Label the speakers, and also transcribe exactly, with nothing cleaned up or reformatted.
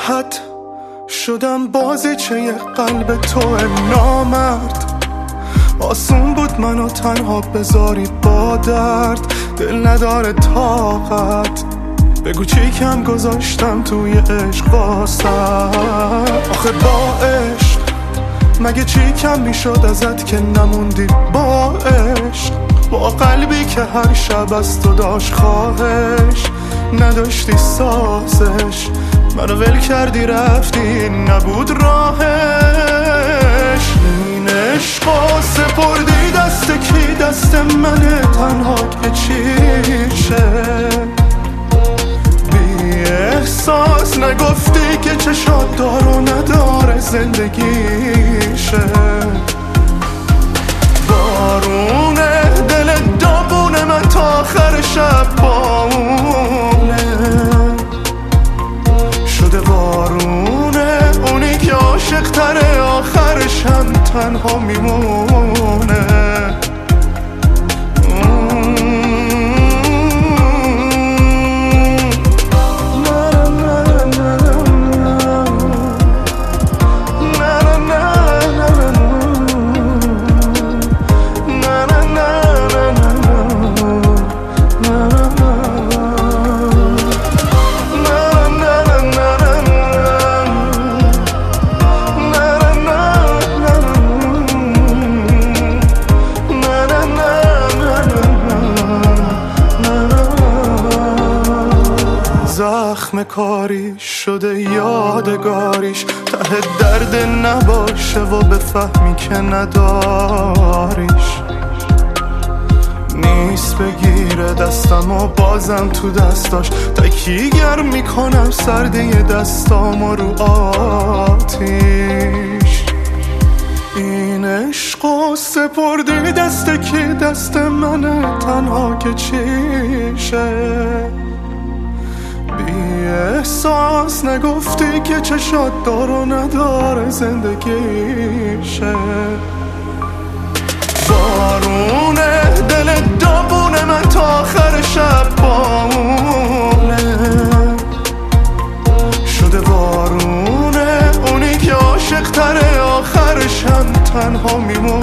Speaker 1: راحت شدم بازیچه یه قلب تو نامرد. آسون بود منو تنها بذاری با درد، دل نداره طاقت. بگو چی کم گذاشتم توی عشق واسه. آخه با عشق مگه چی کم میشد ازت که نموندی با عشق؟ با قلبی که هر شب از تو داشت خواهش، نداشتی سازش، منو ول کردی رفتی نبود راهش. این عشقا سپردی دست کی؟ دست منه تنها که چیشه. بی احساس نگفتی که چشات دار و نداره زندگیشه. بارونه دل داغونه من تا آخر شب بامونه شده. بارونه اونی که عاشق تره آخرش هم تنها میمونه. زخم کاری شده یادگاریش، ته درد نباشه و بفهمی که نداریش. نیست بگیره دستم و بازم تو دستاش تکیگر میکنم سرده دستام و رو آتیش. این عشقو سپردی دست کی؟ دست منه تنها که چیشه. بی احساس نگفتی که چشات دار و نداره زندگیشه. بارونه دل داغونه من تا آخر شب بامونه شده. بارونه اونی که عاشق تره آخرش هم تنها میمونه.